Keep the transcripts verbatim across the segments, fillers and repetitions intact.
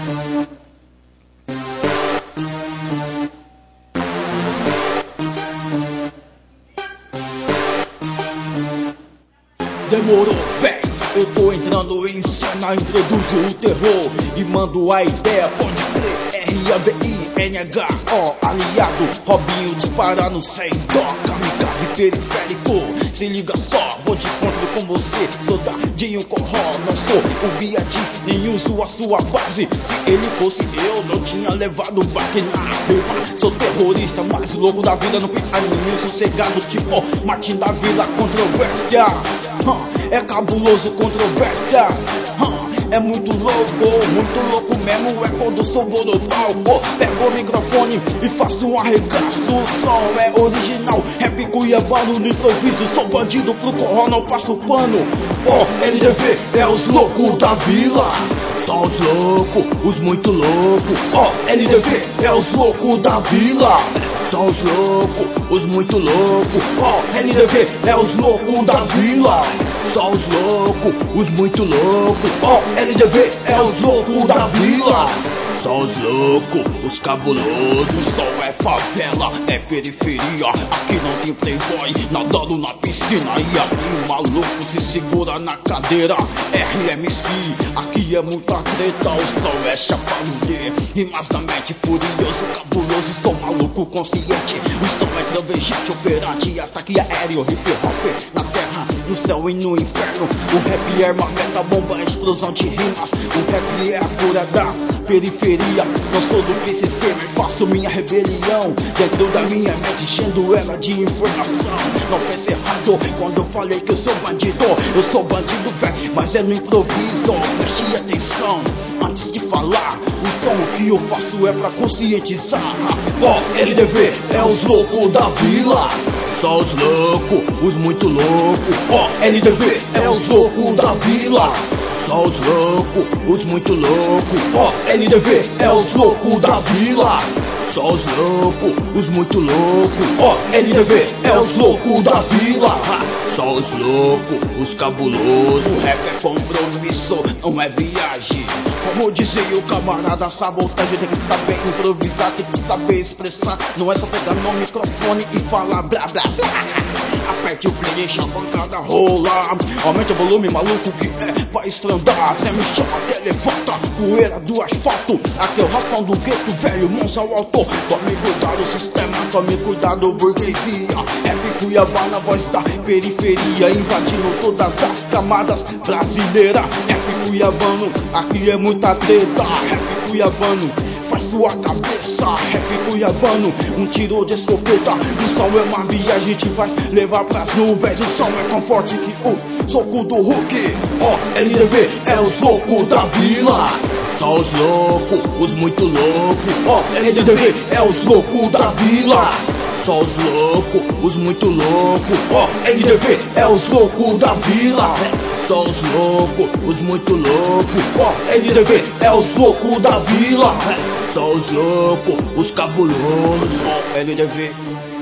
Demorou, véi, eu tô entrando em cena, introduzo o terror e mando a ideia, pode crer. R A V I N H O, aliado, Robinho dispara no cem, dó, kamikaze periférico. Se liga só, vou de encontro com você, soldadinho com ró. Não sou o Biadi, nem uso a sua base. Se ele fosse eu, não tinha levado baque na rima. Sou terrorista, mais louco da vida, no pianinho sossegado, tipo Martin da Vila. Controvérsia, hum, é cabuloso, controvérsia, hum, é muito louco, muito louco mesmo. É quando sou vou no palco, pego o microfone e faço um arregaço. O som é original, rap cuiabano no improviso. Sou bandido pro corró, não passo pano. Oh, L D V é os loucos da vila. Só os loucos, os muito loucos. Oh, L D V é os loucos da vila. Só os loucos, os muito loucos. Oh, L D V é os loucos da vila. Só os loucos, os muito loucos. Oh, L D V é os loucos da vila. Só os loucos, os cabulosos. O som é favela, é periferia. Aqui não tem playboy nadando na piscina. E aí o maluco se segura na cadeira. R M C, aqui é muita treta. O som é chapado de rimas da mente, furioso, cabuloso. Sou maluco consciente. O som é trovejante, operante, ataque aéreo. Hip hop na terra, no céu e no inferno. O rap é armamenta, bomba, explosão de rimas. O rap é a cura da periferia. Não sou do P C C, mas faço minha rebelião dentro da minha mente, enchendo ela de informação. Não pense errado quando eu falei que eu sou bandido. Eu sou bandido, velho, mas é no improviso. Preste atenção antes de falar. O som que eu faço é pra conscientizar. Ó, oh, L D V é os loucos da vila. Só os loucos, os muito loucos. Ó, oh, L D V é os loucos da vila. Só os loucos, os muito loucos. Ó, oh, L D V é os loucos da vila. Só os loucos, os muito loucos. Ó, oh, L D V é os loucos da vila. Só os loucos, os cabulosos. O rap é compromisso, não é viagem. Como dizia o camarada, sabotagem. Tem que saber improvisar, tem que saber expressar. Não é só pegar no microfone e falar blá blá blá. Aperte o play, deixa a bancada rolar. Aumente o volume, maluco, que é pra estrandar. Treme, chama, levanta, poeira do asfalto. Até o raspão do gueto, velho, mãos ao alto. Tome cuidado, sistema, tome cuidado, burguesia. Rap cuiabana, voz da periferia, invadindo todas as camadas brasileiras. Rap cuiabano, aqui é muita treta. Rap cuiabano, faz sua cabeça. Rap cuiabano, um tiro de escopeta. O som é uma viagem, te faz levar pras nuvens. O som é tão forte que o soco do Hulk. Ó, oh, L D V é os loucos da vila. Só os loucos, os muito loucos. Ó, oh, L D V é os loucos da vila. Só os loucos, os muito loucos. Ó, oh, L D V é os loucos da vila. Só os loucos, os muito loucos. Ó, oh, L D V é os loucos da vila. Só os loucos, os cabulosos. Ó, oh, L D V.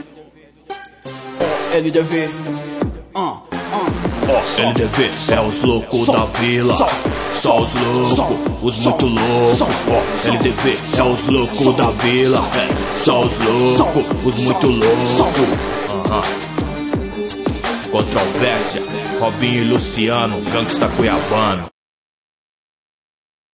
Ó, oh, L D V. Ah, ah. Ó, L D V é os loucos da vila. Só os loucos, os muito loucos. Ó, L D V é os loucos da vila. Só os loucos, os muito loucos. Aham. Controvérsia, Robinho e Luciano, gangsta cuiabano.